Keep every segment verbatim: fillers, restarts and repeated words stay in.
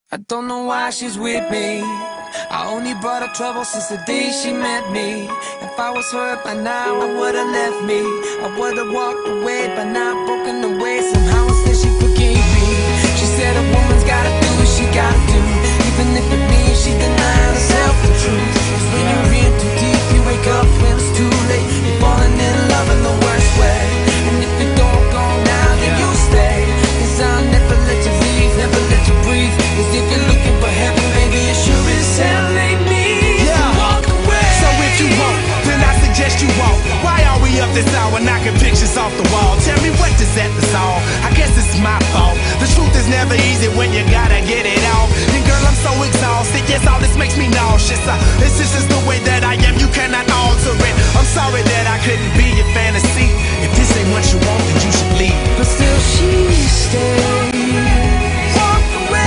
I don't know why she's with me. I only brought her trouble since the day she met me. If I was her by now, I would've left me. I would've walked away, but not broken away. Somehow instead she forgave me. She said a woman's gotta do what she gotta do, even if it means she's denying herself the truth. Cause when you're in too deep, you wake up when it's too late. You're falling in love in the worst way. And if you don't go now, then you stay. Cause I'll never let you leave, never let you breathe. Cause if you're looking for heaven, baby, it sure is hell ain't me. Yeah. Walk away. So if you won't, then I suggest you won't. Why are we up this hour knocking pictures off the wall? Tell me what does that all? I guess it's my fault. The truth is never easy when you gotta get it off. And girl, I'm so exhausted. Yes, all this makes me nauseous. Uh, this is just the way that I am. You cannot alter it. I'm sorry that I couldn't be your fantasy. If this ain't what you want, then you should leave. But still she stays. Walk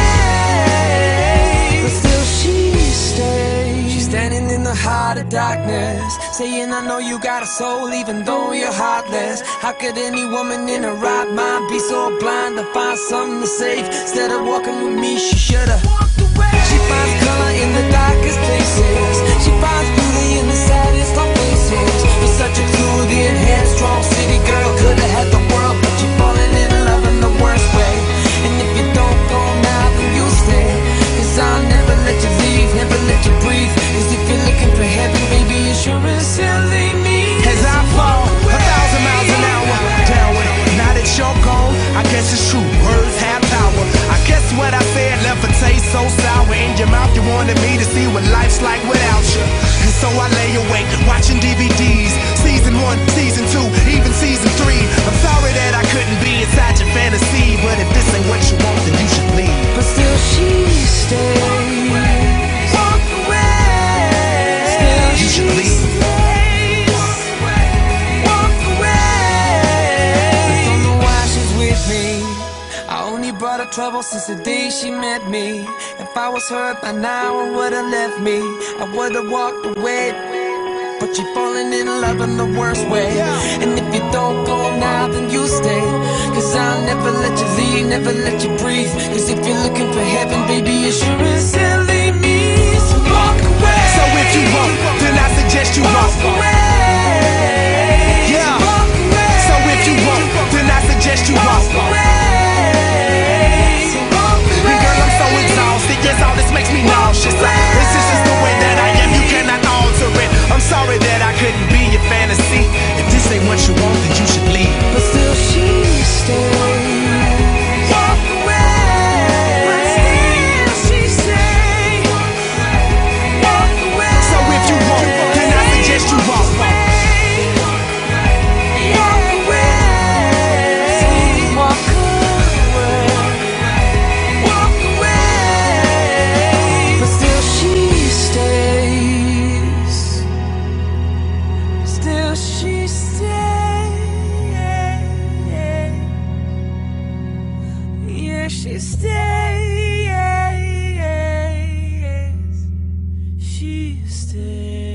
away. But still she stays. She's standing in the heart of darkness, saying I know you got a soul even though you're heartless. How could any woman in her right mind be so blind to find something to save? Instead of walking with me, she should've walked away. She finds color in the darkest places. She finds beauty in the saddest of places. You're such a clueless and headstrong city girl. Could've had the world, but you're falling in love in the worst way. And if you don't go now, then you stay. Cause I'll never let you leave, never let you breathe. Cause if you're looking for heaven, baby, it sure is hell ain't me. As I fall a thousand miles an hour downward, now that you're gone, I guess it's true, words have power. I guess what I said left a taste so sour in your mouth. You wanted me to see what life's like without you. And so I lay awake watching D V Ds, season one, season two, even season three. I'm sorry that I couldn't be inside your fantasy, but if this ain't what you want, then you should leave. But still she stays. Walk away. Still you should leave. Brought her trouble since the day she met me. If I was her by now, I would've left me. I would've walked away. But you're falling in love in the worst way. And if you don't go now, then you stay. Cause I'll never let you leave, never let you breathe. Cause if you're looking for heaven, baby, it sure is hell ain't me. So walk away. So if you won't, then I suggest you walk won't. away. Yeah. Walk away. So if you won't, then I suggest you walk won't. away. Yes, all this makes me nauseous. This is just the way that I am. You cannot alter it. I'm sorry that I couldn't be your fantasy. If this ain't what you want, then you should leave. But still she stays. Walk away. But still she stays. Walk away. So if you won't, then I suggest you walk. Walk away. Walk away. Walk away. But still she stays. Still she stays. Yeah, she stays. She stays.